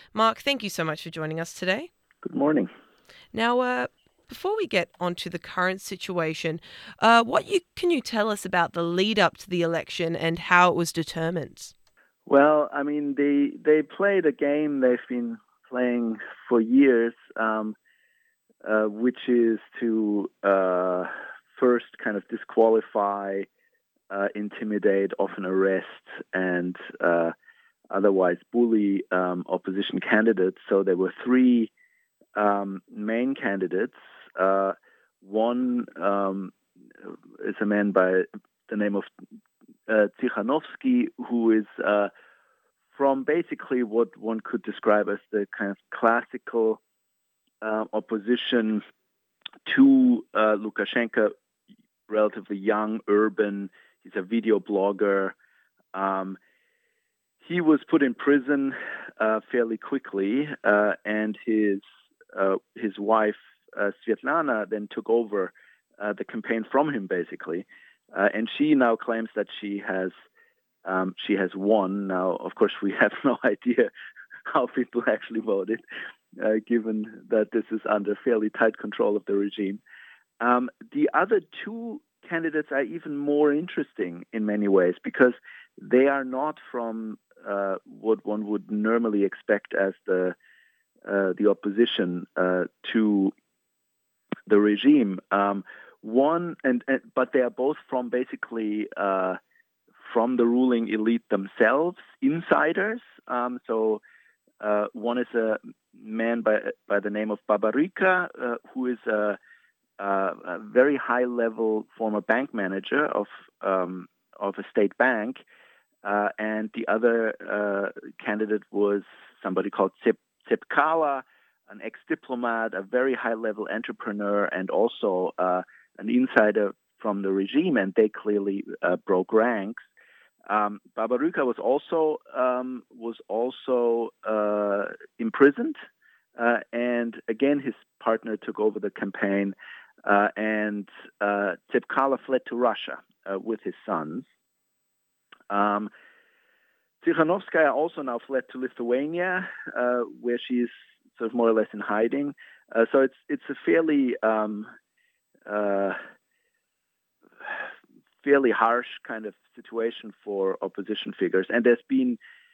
Mark, thank you so much for joining us today. Good morning. Now, before we get onto the current situation, can you tell us about the lead up to the election and how it was determined? Well, I mean, they played a game they've been playing for years, which is to first kind of disqualify, intimidate, often arrest, and otherwise bully opposition candidates. So there were three main candidates. One is a man by the name of Tsikhanouski, who is from basically what one could describe as the kind of classical opposition to Lukashenko, relatively young, urban. He's a video blogger. Um, he was put in prison fairly quickly, and his wife Svetlana then took over the campaign from him, basically, and she now claims that she has won. Now, of course, we have no idea how people actually voted, given that this is under fairly tight control of the regime. The other two candidates are even more interesting in many ways because they are not from what one would normally expect as the opposition to the regime. But they are both from basically from the ruling elite themselves, insiders. One is a man by the name of Babarika, who is a very high-level former bank manager of a state bank, and the other candidate was somebody called Tsepkala, an ex-diplomat, a very high-level entrepreneur, and also an insider from the regime, and they clearly broke ranks. Babaruka was also imprisoned, and again his partner took over the campaign, and Tsepkala fled to Russia with his sons. Tsikhanouskaya also now fled to Lithuania, where she's sort of more or less in hiding. So it's a fairly harsh kind of situation for opposition figures. And there's been,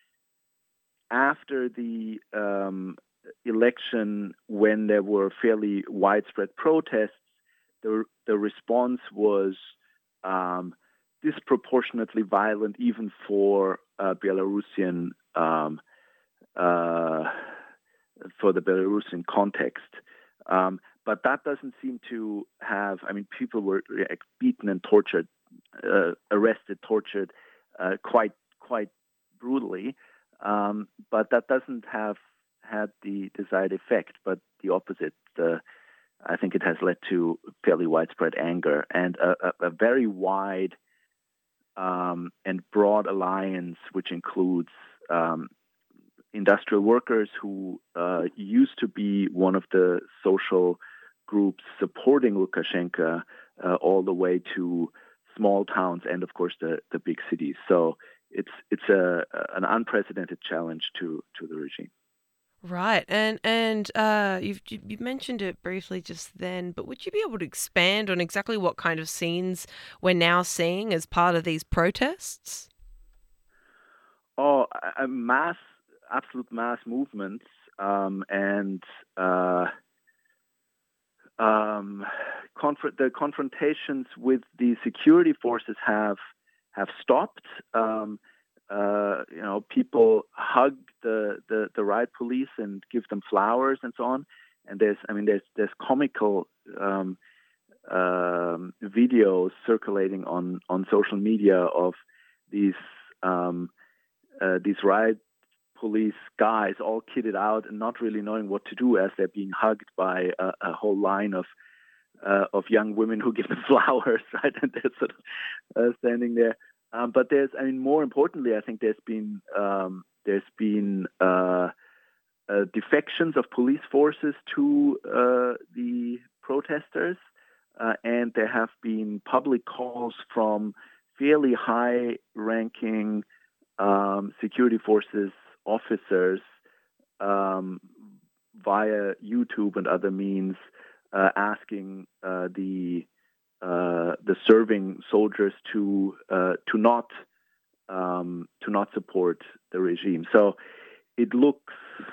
after the election, when there were fairly widespread protests, the response was disproportionately violent, even for Belarusian for the Belarusian context. But that doesn't seem to have. I mean, people were beaten and tortured, arrested, tortured, quite brutally. But that doesn't have had the desired effect, but the opposite. I think it has led to fairly widespread anger and a very wide and broad alliance, which includes industrial workers who used to be one of the social groups supporting Lukashenko, all the way to small towns and, of course, the big cities. So it's an unprecedented challenge to the regime. Right, and you've mentioned it briefly just then, but would you be able to expand on exactly what kind of scenes we're now seeing as part of these protests? Oh, absolute mass movements, and the confrontations with the security forces have stopped. People hug the riot police and give them flowers and so on. And there's comical videos circulating on social media of these riot police guys all kitted out and not really knowing what to do as they're being hugged by a whole line of young women who give them flowers, right? And they're sort of standing there. But more importantly, I think there's been defections of police forces to the protesters, and there have been public calls from fairly high-ranking security forces officers via YouTube and other means, asking the serving soldiers to not support the regime. So it looks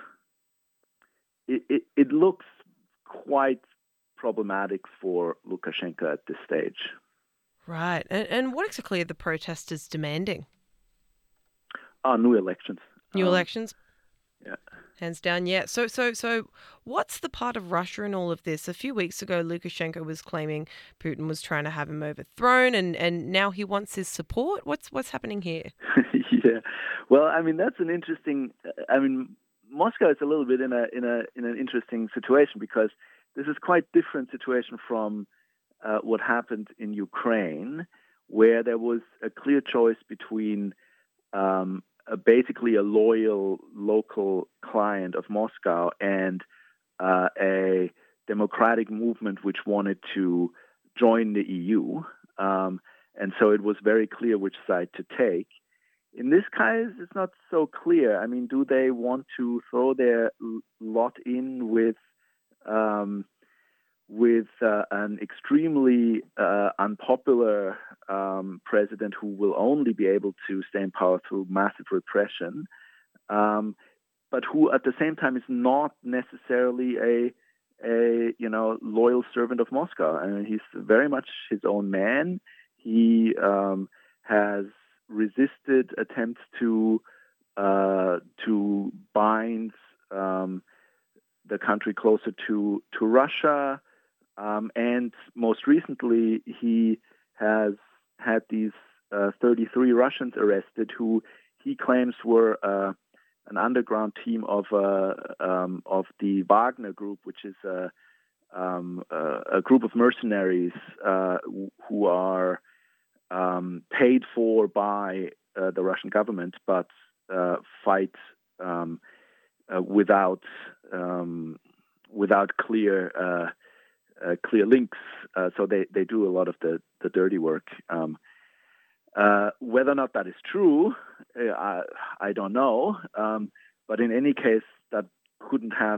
it looks quite problematic for Lukashenko at this stage. Right. And what exactly are the protesters demanding? New elections. New elections? Yeah. Hands down, yeah. So, what's the part of Russia in all of this? A few weeks ago, Lukashenko was claiming Putin was trying to have him overthrown, and now he wants his support. What's happening here? Yeah. Well, I mean, that's an interesting. I mean, Moscow is a little bit in an interesting situation because this is quite different situation from what happened in Ukraine, where there was a clear choice between basically a loyal local client of Moscow and a democratic movement which wanted to join the EU. And so it was very clear which side to take. In this case, it's not so clear. I mean, do they want to throw their lot in with an extremely unpopular president who will only be able to stay in power through massive repression, but who at the same time is not necessarily a loyal servant of Moscow? I mean, he's very much his own man. He has resisted attempts to bind the country closer to Russia. And most recently, he has had these 33 Russians arrested who he claims were an underground team of the Wagner Group, which is a group of mercenaries who are paid for by the Russian government, but fight without clear links. So they do a lot of the dirty work. Whether or not that is true, I don't know. But in any case, that couldn't have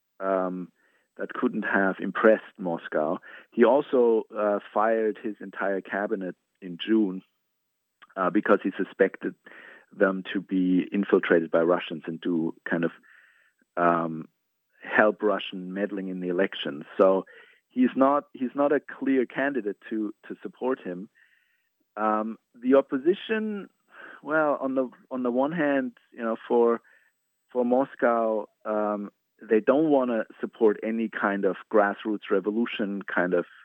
impressed Moscow. He also fired his entire cabinet in June because he suspected them to be infiltrated by Russians and to kind of help Russian meddling in the elections. So he's not a clear candidate to support him. The opposition, well, on the one hand, for Moscow, they don't want to support any kind of grassroots revolution kind of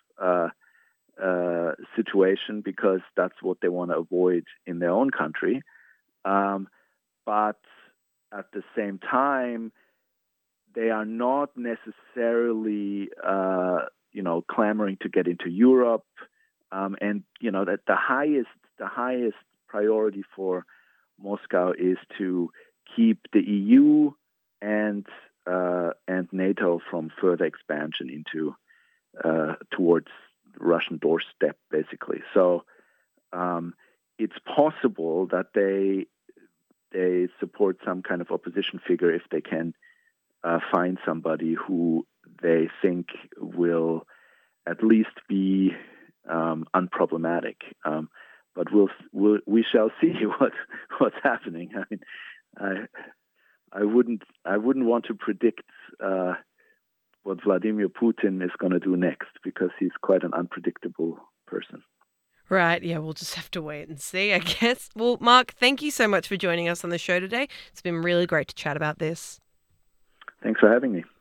situation because that's what they want to avoid in their own country. But at the same time, they are not necessarily, clamoring to get into Europe. And that the highest priority for Moscow is to keep the EU and NATO from further expansion into towards the Russian doorstep, basically. So it's possible that they support some kind of opposition figure if they can find somebody who they think will at least be unproblematic. But we shall see what's happening. I mean, I wouldn't want to predict what Vladimir Putin is going to do next because he's quite an unpredictable person. Right, yeah, we'll just have to wait and see, I guess. Well, Mark, thank you so much for joining us on the show today. It's been really great to chat about this. Thanks for having me.